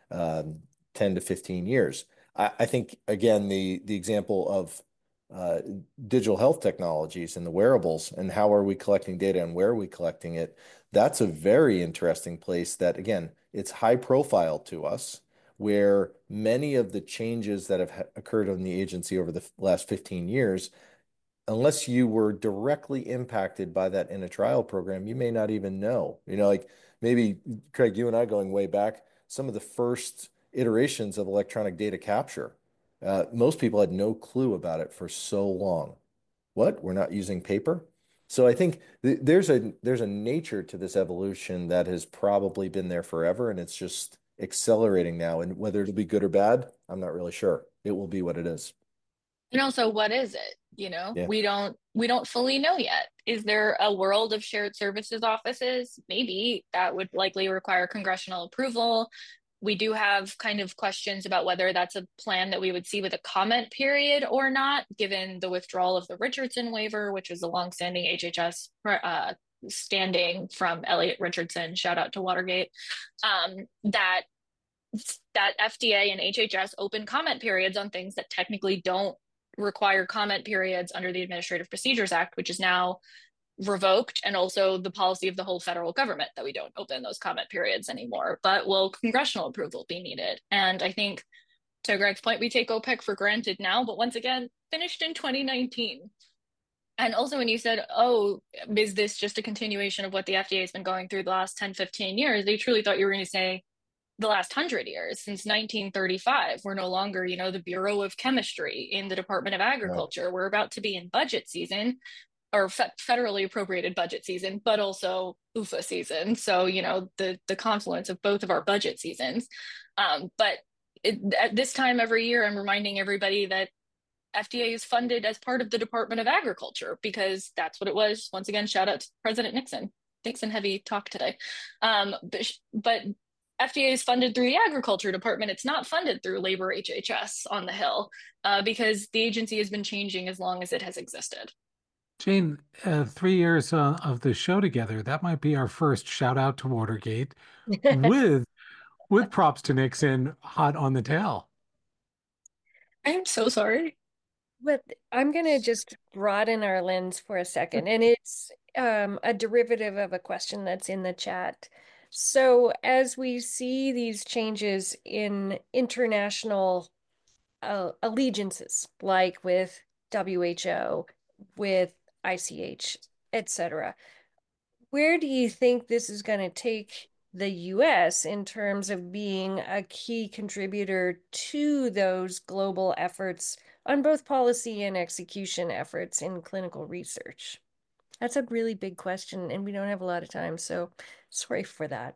10 to 15 years. I think, again, the example of digital health technologies and the wearables and how are we collecting data and where are we collecting it, that's a very interesting place that, again, it's high profile to us, where many of the changes that have occurred in the agency over the last 15 years, unless you were directly impacted by that in a trial program, you may not even know. Like maybe, Craig, you and I going way back, some of the first iterations of electronic data capture, most people had no clue about it for so long. What? We're not using paper? So I think there's a nature to this evolution that has probably been there forever, and it's just accelerating now. And whether it'll be good or bad, I'm not really sure. It will be what it is. And also, what is it? Yeah. We don't fully know yet. Is there a world of shared services offices? Maybe that would likely require congressional approval. We do have kind of questions about whether that's a plan that we would see with a comment period or not, given the withdrawal of the Richardson waiver, which is a longstanding HHS standing from Elliot Richardson, shout out to Watergate, that FDA and HHS open comment periods on things that technically don't require comment periods under the Administrative Procedures Act, which is now revoked, and also the policy of the whole federal government that we don't open those comment periods anymore. But will congressional approval be needed? And I think, to Greg's point, we take OPEC for granted now, but once again, finished in 2019. And also when you said, oh, is this just a continuation of what the FDA has been going through the last 10, 15 years? They truly thought you were going to say the last 100 years, since 1935. We're no longer, the Bureau of Chemistry in the Department of Agriculture. Right. We're about to be in budget season. or federally appropriated budget season, but also UFA season. So, the confluence of both of our budget seasons. But at this time every year, I'm reminding everybody that FDA is funded as part of the Department of Agriculture because that's what it was. Once again, shout out to President Nixon. Nixon heavy talk today. But FDA is funded through the Agriculture Department. It's not funded through Labor HHS on the Hill because the agency has been changing as long as it has existed. Jane, 3 years of the show together, that might be our first shout out to Watergate with props to Nixon hot on the tail. I am so sorry. But I'm going to just broaden our lens for a second, and it's a derivative of a question that's in the chat. So, as we see these changes in international allegiances, like with WHO, with ICH, etc., where do you think this is going to take the US in terms of being a key contributor to those global efforts on both policy and execution efforts in clinical research? That's a really big question, and we don't have a lot of time, so sorry for that.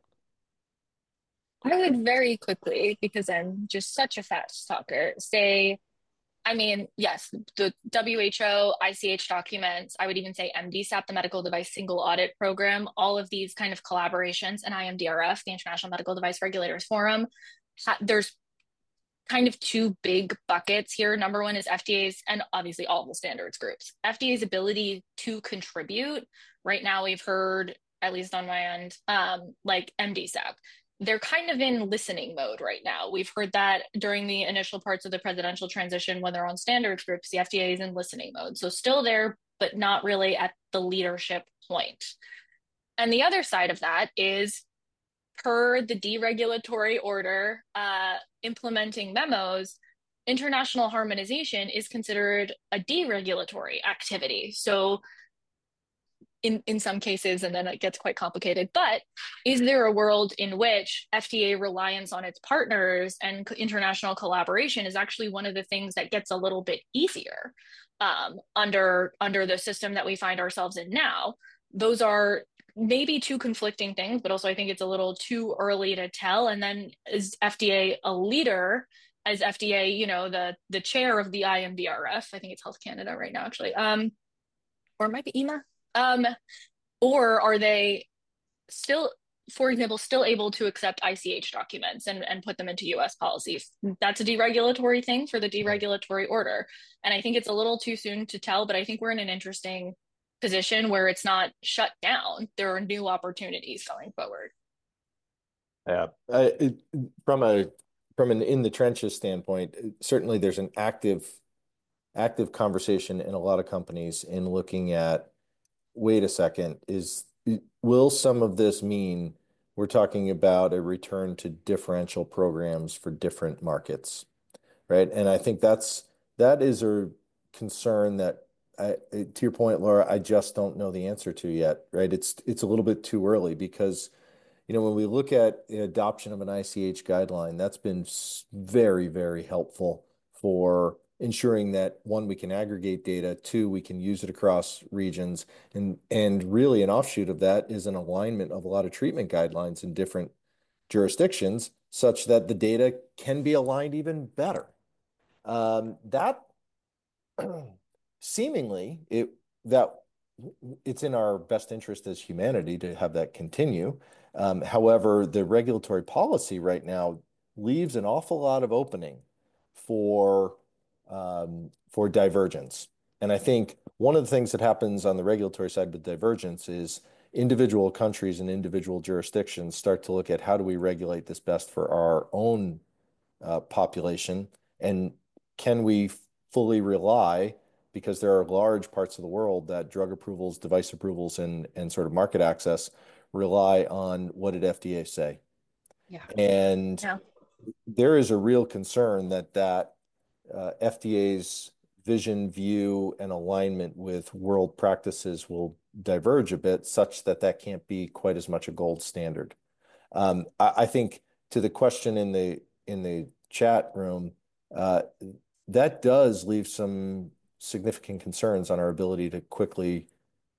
I would very quickly, because I'm just such a fast talker, say, I mean, yes, the WHO, ICH documents, I would even say MDSAP, the Medical Device Single Audit Program, all of these kind of collaborations, and IMDRF, the International Medical Device Regulators Forum, there's kind of two big buckets here. Number one is FDA's, and obviously all the standards groups, FDA's ability to contribute. Right now, we've heard, at least on my end, like MDSAP. They're kind of in listening mode right now. We've heard that during the initial parts of the presidential transition when they're on standards groups, the FDA is in listening mode. So still there, but not really at the leadership point. And the other side of that is per the deregulatory order implementing memos, international harmonization is considered a deregulatory activity. So in some cases, and then it gets quite complicated, but is there a world in which FDA reliance on its partners and international collaboration is actually one of the things that gets a little bit easier under the system that we find ourselves in now? Those are maybe two conflicting things, but also I think it's a little too early to tell. And then is FDA a leader? As FDA, the chair of the IMDRF, I think it's Health Canada right now, actually, or it might be EMA. Or are they still, for example, still able to accept ICH documents and put them into US policies? That's a deregulatory thing for the deregulatory order. And I think it's a little too soon to tell, but I think we're in an interesting position where it's not shut down. There are new opportunities going forward. Yeah. From an in the trenches standpoint, certainly there's an active conversation in a lot of companies in looking at, wait a second, will some of this mean we're talking about a return to differential programs for different markets, right? And I think that is a concern that to your point, Laura, I just don't know the answer to yet, right? It's a little bit too early because when we look at the adoption of an ICH guideline, that's been very, very helpful for ensuring that, one, we can aggregate data, two, we can use it across regions, and really an offshoot of that is an alignment of a lot of treatment guidelines in different jurisdictions such that the data can be aligned even better. That seemingly it's in our best interest as humanity to have that continue. However, the regulatory policy right now leaves an awful lot of opening for divergence. And I think one of the things that happens on the regulatory side with divergence is individual countries and individual jurisdictions start to look at how do we regulate this best for our own population, and can we fully rely, because there are large parts of the world that drug approvals, device approvals, and sort of market access rely on what did FDA say. Yeah. And Yeah. there is a real concern that FDA's vision, view, and alignment with world practices will diverge a bit, such that can't be quite as much a gold standard. I think to the question in the chat room, that does leave some significant concerns on our ability to quickly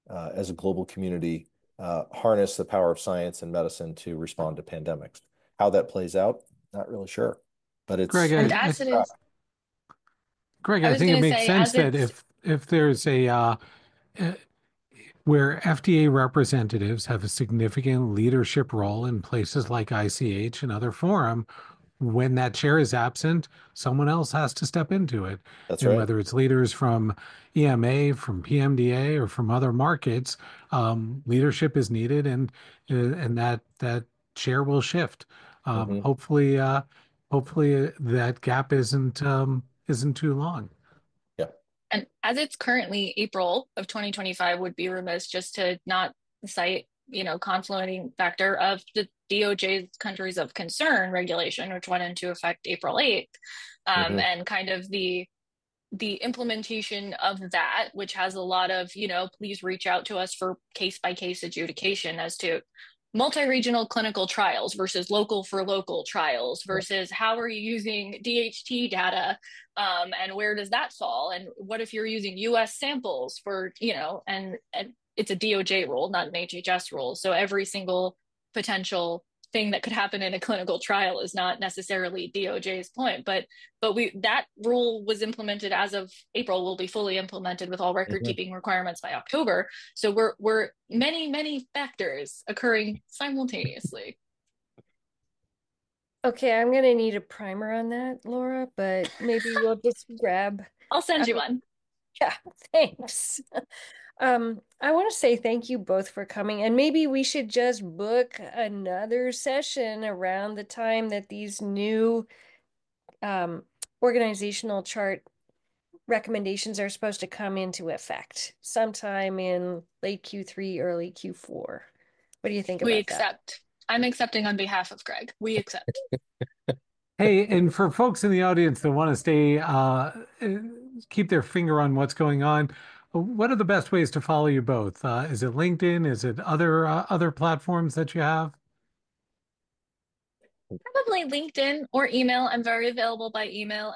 as a global community, harness the power of science and medicine to respond to pandemics. How that plays out, not really sure, but Greg, And I, as it is, Greg, I I was think it going to makes say, sense as that it's if there's uh, where FDA representatives have a significant leadership role in places like ICH and other forum, when that chair is absent, someone else has to step into it. that's And right. whether it's leaders from EMA, from PMDA, or from other markets, leadership is needed, and that chair will shift. Hmm. Hopefully that gap isn't too long. Yeah. And as it's currently April of 2025, would be remiss just to not cite, conflueting factor of the DOJ's countries of concern regulation, which went into effect April 8th, Hmm. and kind of the implementation of that, which has a lot of, please reach out to us for case by case adjudication as to multi-regional clinical trials versus local for local trials Yeah. versus how are you using DHT data, and where does that fall? And what if you're using US samples for, and it's a DOJ rule, not an HHS rule. So every single potential thing that could happen in a clinical trial is not necessarily DOJ's point, but that rule was implemented as of April, will be fully implemented with all record Hmm. keeping requirements by October. So we're many factors occurring simultaneously. Okay, I'm gonna need a primer on that, Laura, but maybe we'll just grab. I'll send you uh, one. yeah, thanks. I want to say thank you both for coming, and maybe we should just book another session around the time that these new um, organizational chart recommendations are supposed to come into effect sometime in late Q3, early Q4. What do you think We about that? accept. I'm accepting on behalf of Greg. We accept. Hey, and for folks in the audience that want to stay, keep their finger on what's going on, what are the best ways to follow you both? Is it LinkedIn? Is it other platforms that you have? Probably LinkedIn or email. I'm very available by email,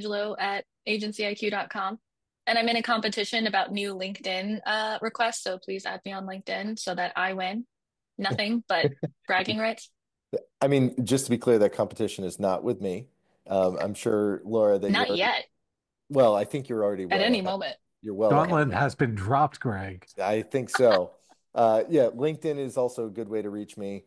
ldangelo@agencyiq.com. And I'm in a competition about new LinkedIn requests. So please add me on LinkedIn so that I win. Nothing but bragging rights. I mean, just to be clear, that competition is not with me. I'm sure, Laura, that Not you're, yet, well, I think you're already at well any ahead. moment. You're well ahead. Gauntlet has been dropped, Greg. I think so. Yeah, LinkedIn is also a good way to reach me.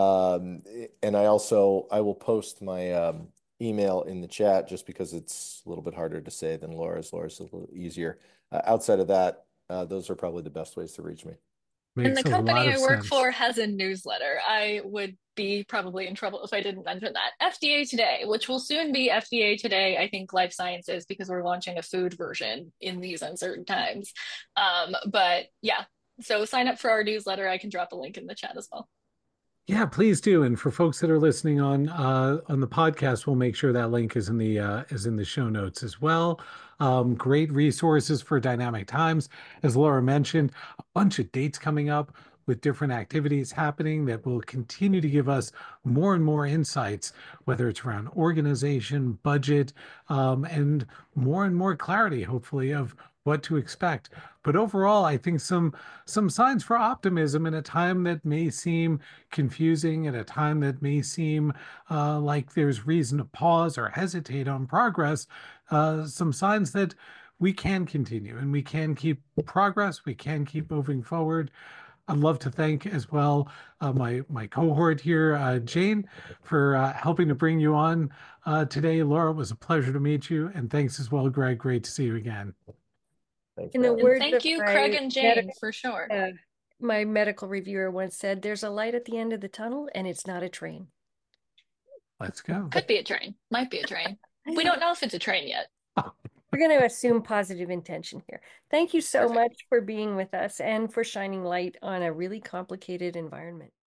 And I will post my email in the chat just because it's a little bit harder to say than Laura's. Laura's a little easier. Outside of that, those are probably the best ways to reach me. And the Makes a lot company of I work sense. for has a newsletter. I would be probably in trouble if I didn't mention that. FDA Today, which will soon be FDA Today, I think Life Sciences, because we're launching a food version in these uncertain times. But yeah, so sign up for our newsletter. I can drop a link in the chat as well. Yeah, please do. And for folks that are listening on the podcast, we'll make sure that link is in the show notes as well. Great resources for dynamic times, as Laura mentioned, a bunch of dates coming up with different activities happening that will continue to give us more and more insights, whether it's around organization, budget, and more clarity, hopefully, of what to expect. But overall, I think some signs for optimism in a time that may seem confusing, at a time that may seem like there's reason to pause or hesitate on progress, some signs that we can continue and we can keep progress, we can keep moving forward. I'd love to thank as well my cohort here, Jane, for helping to bring you on today. Laura, it was a pleasure to meet you, and thanks as well, Greg. Great to see you again. Thanks In for the having me. And words thank of you, Craig and Jane, for sure. my medical reviewer once said, there's a light at the end of the tunnel, and it's not a train. Let's go. Could be a train, might be a train. We don't know if it's a train yet. We're going to assume positive intention here. Thank you so Perfect. much for being with us and for shining light on a really complicated environment.